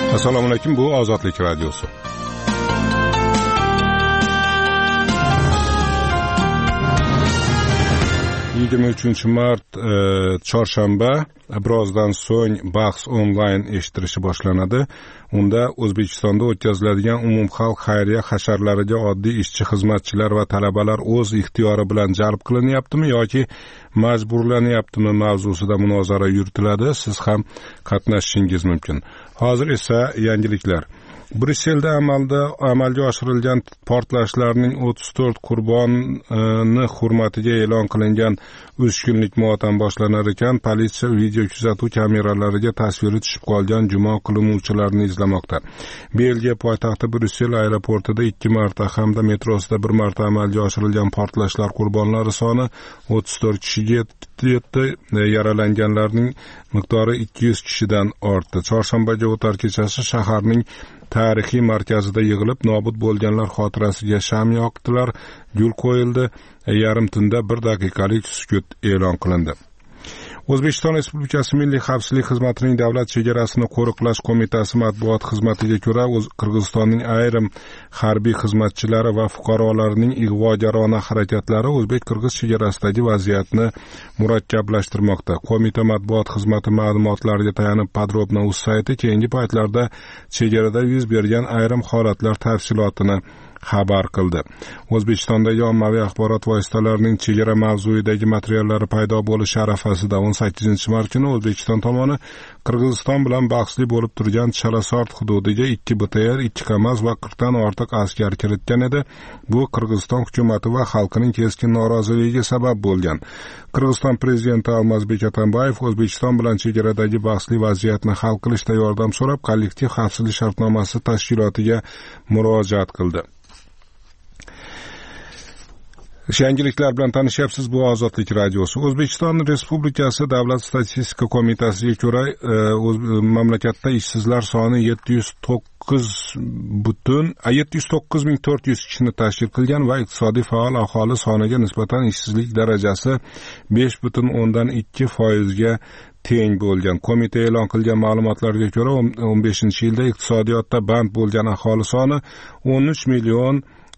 Assalomu alaykum, bu Ozodlik radiosi. Mart chorshanba, birozdan so'ng bahs onlayn eshitilishi boshlanadi. Unda O'zbekistonda o'tkaziladigan umumxalq xayriya hasharlariga oddiy ishchi, xizmatchilar va talabalar o'z ixtiyori bilan jalb qilinyaptimi yoki majburlanyaptimi mavzusida munozara yuritiladi. Siz ham qatnashishingiz mumkin. Hozir esa yangiliklar. Bryusselda amalga oshirilgan portlashlarning 34 qurboni hurmatiga e'lon qilingan 3 kunlik motam boshlanar ekan, politsiya video kuzatuv kameralariga tasviri tushib qolgan gumon qilinuvchilarni izlamoqda. Belgiya poytaxti Bryussel aeroportida 2 marta hamda metrosida 1 marta amalga oshirilgan portlashlar qurbonlari soni 34 kishiga yetdi, yaralanganlarning miqdori 200 kishidan ortdi. Chorshanbaga o'tar kechasi shaharning tarixiy markazida yig'ilib, nobud bo'lganlar xotirasiga sham yoqdilar, gul qo'yildi, yarim tunda 1 daqiqalik sukut e'lon qilindi. O'zbekiston Respublikasi Milliy xavfsizlik xizmatining davlat chegarasini qo'riqlash qo'mitasi matbuot xizmatiga ko'ra, Qirg'izistonning ayrim harbiy xizmatchilari va fuqarolarining ig'vogarona harakatlari o'zbek-qirg'iz chegarasidagi vaziyatni murakkablashtirmoqda. Qo'mita matbuot xizmati ma'lumotlariga tayanib, Podrobno.uz sayti keyingi paytlarda chegarada yuz bergan ayrim holatlar tafsilotini xabar qildi. O'zbekistondagi ommaviy axborot vositalarining chegara mavzuidagi materiallari paydo bo'lishi arafasida 18-mart kuni O'zbekiston tomoni Qirg'iziston bilan bahsli bo'lib turgan Chalasort hududiga 2 BTR, 2 KAMAZ va 40 dan ortiq askar kiritgan edi. Bu Qirg'iziston hukumati va xalqining keskin noroziligiga sabab bo'lgan. Qirg'iziston prezidenti Almazbek Atambayev O'zbekiston bilan chegaradagi bahsli vaziyatni hal qilishda yordam so'rab, kollektiv xavfsizlik shartnomasi tashkilotiga murojaat qildi. Yangiliklar bilan tanishyapsiz, bu Ozodlik radiosi. O'zbekiston Respublikasi Davlat statistika qo'mitasiga ko'ra, mamlakatda ishsizlar soni 709.400 kishini tashkil qilgan va iqtisodiy faol aholi soniga nisbatan ishsizlik darajasi 5.2% ga teng bo'lgan. Qo'mita e'lon qilgan ma'lumotlarga ko'ra, 15-yilda iqtisodiyotda band bo'lgan aholi soni 13 million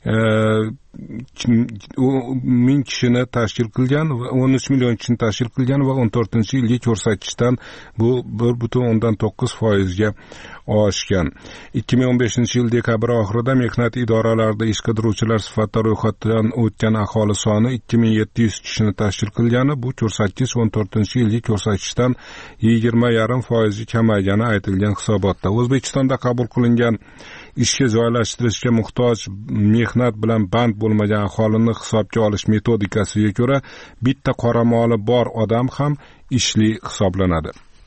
ming kishini tashkil qilgan va 13 million kishini tashkil qilgan va 14-yilgi ko'rsatkichdan bu 1.9% ga oshgan. 2015-yil dekabr oxirida mehnat idoralarida ish qidiruvchilar sifatida ro'yxatdan o'tgan aholi soni 2700 kishini tashkil qilgani, bu ko'rsatkich 14-yilgi ko'rsatkichdan 20.5% kamaygani aytilgan hisobotda. O'zbekistonda qabul qilingan ishga joylashtirishga muhtoj mehnat bilan band bo'lmagan aholini hisobga olish metodikasiga ko'ra, bitta qoramoli bor odam ham ishli hisoblanadi.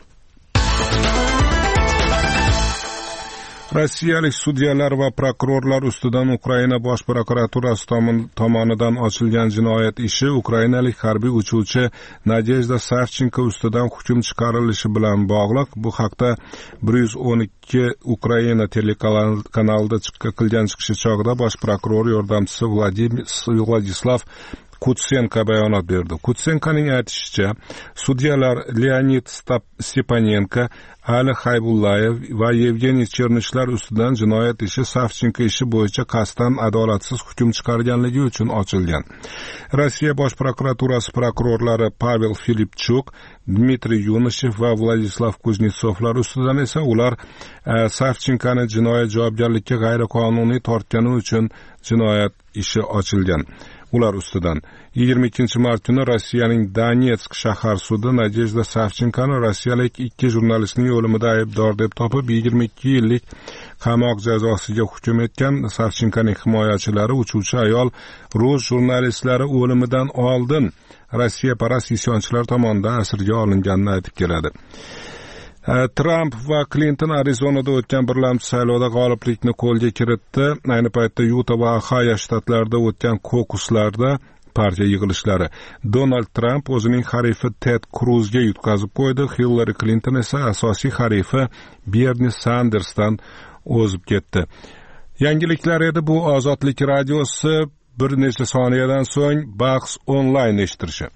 Rossiyalik sudyalar va prokurorlar ustidan Ukraina bosh prokuraturasi tomonidan ochilgan jinoyat ishi ukrainalik harbiy uchuvchi Nadezhda Savchenko ustidan hukm chiqarilishi bilan bog'liq. Bu haqda 112 Ukraina telekanalida qilgan chiqishi chog'ida bosh prokuror yordamchisi Vladislav Kutsenko bayonot berdi. Kutsenkoning aytishicha, sudyalar Leonid Stepanenko, Ali Haybullayev va Yevgeniy Chernishlar ustidan jinoyat ishi Savchenko ishi bo'yicha qasddan adolatsiz hukm chiqarganligi uchun ochilgan. Rossiya bosh prokuraturasi prokurorlari Pavel Filipchuk, Dmitriy Yunishev va Vladislav Kuznetsovlar ustidan esa ular Savchenkoni jinoyat javobgarlikka g'ayriqonuniy tortgani uchun jinoyat ishi ochilgan. Ular ustidan 22-mart kuni Rossiyaning Donetsk shahar sudi Nadezhda Savchenkoni rossiyalik 2 jurnalistning o'limida aybdor deb topib 22 yillik qamoq jazosiga hukm etgan. Savchenkoning himoyachilari uchuvchi ayol rus jurnalistlari o'limidan oldin Rossiya parast isyonchilar tomonidan asirga olinganini aytib keladi. Trump va Clinton Arizonada o'tgan birlamchi saylovda g'oliblikni qo'lga kiritdi. Ayni paytda Yuta va Ohayo shtatlarida o'tgan kokuslarda partiya yig'ilishlari. Donald Trump o'zining harifi Ted Cruzga yutqazib qo'ydi. Hillary Clinton esa asosiy harifi Bernie Sandersdan o'zib ketdi. Yangiliklar edi, bu Ozodlik radiosi. Bir necha soniyadan so'ng bahs onlayn eshitilishi.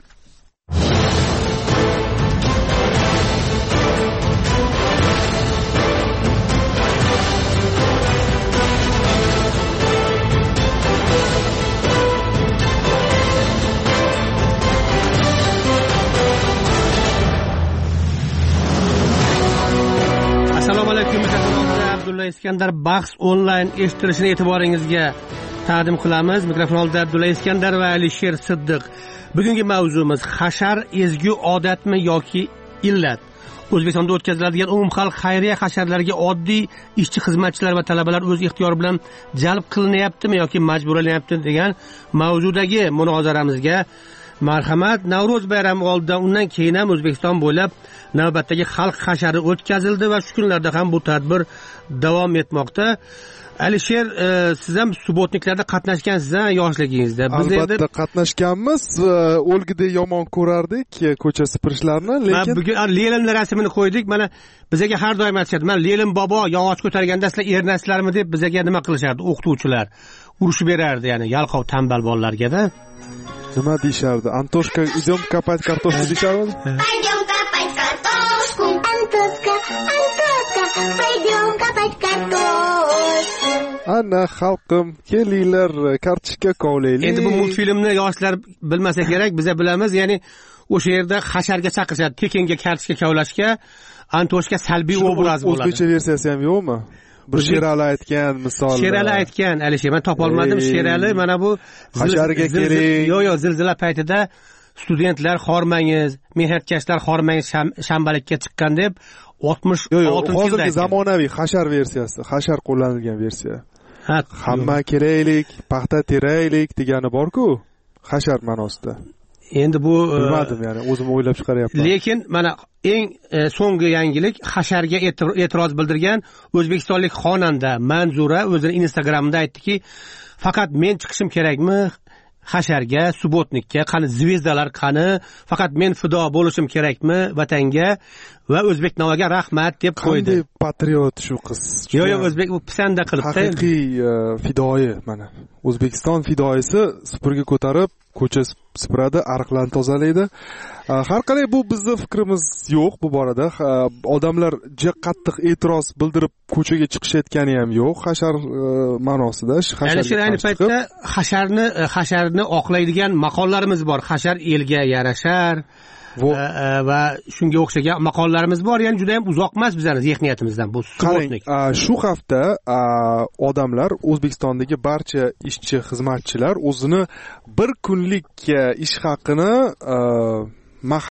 Abdulla Iskandar bahs onlayn eshitilishini e'tiboringizga taqdim qilamiz. Mikrofon oldida Abdulla Iskandar va Alisher Siddiq. Bugungi mavzumiz hashar ezgu odatmi yoki illat? O'zbekistonda o'tkaziladigan umumxalq xayriya hasharlariga oddiy ishchi xizmatchilar va talabalar o'z ixtiyori bilan jalb qilinyaptimi yoki majburlanyaptimi degan mavzudagi munozaramizga marhamat. Navro'z bayrami oldidan undan keyin ham O'zbekiston bo'ylab navbatdagi xalq hashari o'tkazildi va shu kunlarda ham bu tadbir davom etmoqda. Alisher, siz ham subotniklarda qatnashgansiz, yoshligingizda. Biz albatta qatnashganmiz. O'lgidek yomon ko'rardik ko'cha sipirishlarini, lekin bugun Lenin rasmini qo'ydik. Mana bizga har doim aytishadi, "Mana Lenin bobo yog'och ko'targanda sizlar ernasizlarmi?" deb bizga nima qilishardi o'qituvchilar. Urushib berardi, ya'ni yalqov tambal bolalarga-da. Nima deyishardi? Antoshka, idem kopать kartoshku deyishardi. Пойдем копать картошку. Антошка, пойдем копать картошку. Ana xalqim, kelinglar, kartoshka kovlaylik. Endi bu multfilmni yoshlar bilmasa kerak, biz bilamiz. Ya'ni o'sha yerda hasharga chaqirishadi, tekinga kartoshka kovlashga. Antoshka salbiy obraz bo'ladi. O'zbekcha versiyasi ham yo'qmi? Bir Sherali aytgan misol. Sherali aytgan, Alisher, men topa olmadim. Sherali mana bu hasharga kerak. Yo'q, zilzila paytida studentlar xormangiz, mehnatkashlar xormangiz shanbalikka chiqqan deb 66-yilda. Hozirgi zamonaviy hashar versiyasi, hashar qo'llanilgan versiya. Hamma keraklik, paxta teraylik degani bor-ku, hashar ma'nosida. Endi bu bilmadim, ya'ni o'zim o'ylab chiqaryapman. Lekin mana eng so'nggi yangilik, hasharga e'tiroz bildirgan o'zbekistonlik xonanda Manzura o'zining Instagramida aytdiki, faqat men chiqishim kerakmi hasharga, subotnikka, qani zvezdalar qani, faqat men fido bo'lishim kerakmi vatanga va o'zbek navoga rahmat deb qo'ydi. Qanday patriot shu qiz. Yo'q, o'zbek u pisanda qilibdi. Haqiqiy fidoyi mana. O'zbekiston fidoyisi supurgi ko'tarib, ko'cha sipiradi, ariqlarni tozalaydi. Har qalay bu bizning fikrimiz yo'q bu borada. Odamlar qattiq e'tiroz bildirib ko'chaga chiqishayotgani ham yo'q, hashar ma'nosida. Ayni paytda hasharni oqlaydigan maqollarimiz bor. Hashar elga yarashar va shunga o'xshagan maqollarimiz bor. Ya'ni juda ham uzoq emas bizning zehniyatimizdan bu subotnik. Shu hafta odamlar, O'zbekistondagi barcha ishchi xizmatchilar o'zini bir kunlik ish haqini